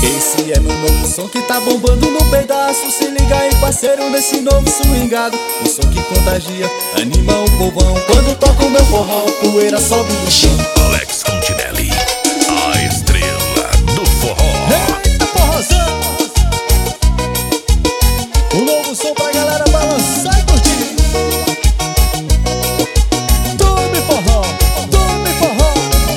Esse é meu novo som que tá bombando no pedaço. Se liga aí, parceiro, nesse novo swingado. Um som que contagia, anima o povão. Quando toca o meu forró, poeira sobe do chão. Alex Continelli, a estrela do forró. Eita, forrozão! Um novo som pra galera balançar e curtir. Tome forró, tome forró.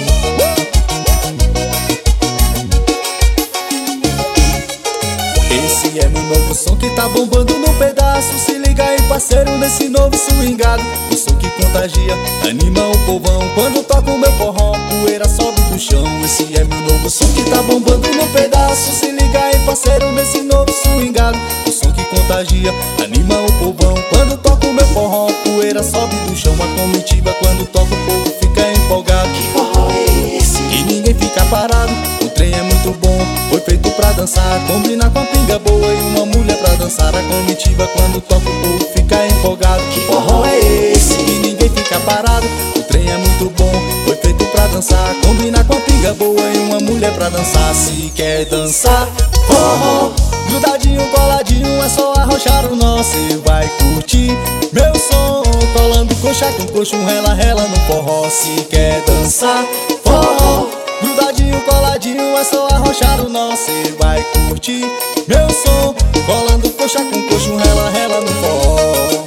Esse é meu novo som que tá bombando no pedaço. Se liga aí, parceiro, nesse novo swingado. Um som que contagia, anima o povão. Quando toca o meu forró, poeira sobe do chão. Esse é meu novo som que tá bombando no pedaço. Se liga aí, parceiro, nesse novo swingado. Um som que contagia, anima o povão. Quando toca o meu forró, poeira sobe do chão. A comitiva, quando toca o povo fica empolgado. Que forró é esse? E ninguém fica parado. O trem é muito bom, foi feito pra dançar. Combina com a pinga boa e uma mulher pra dançar. A comitiva, quando toca o povo fica empolgado. Que forró é esse? E ninguém fica parado. O trem é muito bom, foi feito pra dançar. Combina com a pinga boa e uma mulher pra dançar. Se quer dançar forró, grudadinho, coladinho, é só arrochar o nó. Cê vai curtir meu som, colando coxa com coxa, um rela-rela no forró. Se quer dançar forró, grudadinho, coladinho, é só arrochar o nó. Cê vai curtir meu som, colando coxa com coxa, um rela-rela no forró.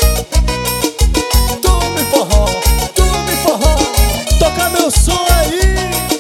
Tome forró, tome forró, toca meu som aí.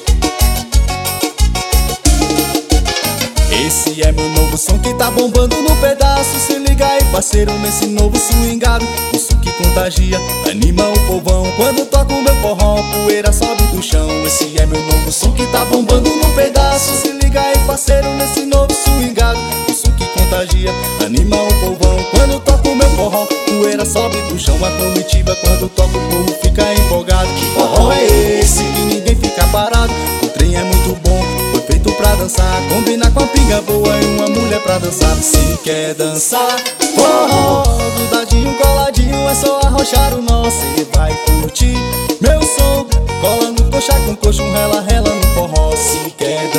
Esse é meu novo som que tá bombando no pedaço. Se liga aí, parceiro, nesse novo swingado. Um som que contagia, anima o povão. Quando toca o meu forró, poeira sobe do chão. Esse é meu novo som que tá bombando no pedaço. Se liga aí, parceiro, nesse novo swingado. Um som que contagia, anima o povão. Quando toca o meu forró, poeira sobe do chão. A comitiva, quando toca o povo fica empolgado. Que forró é esse? E ninguém fica parado. O trem é muito bom, foi feito pra dançar. Combina com a pinga boa e uma mulher pra dançar. Se quer dançar forró, grudadinho, coladinho, é só arrochar o nó. Cê vai curtir meu som, colando coxa com coxa, um rela-rela no forró. Se quer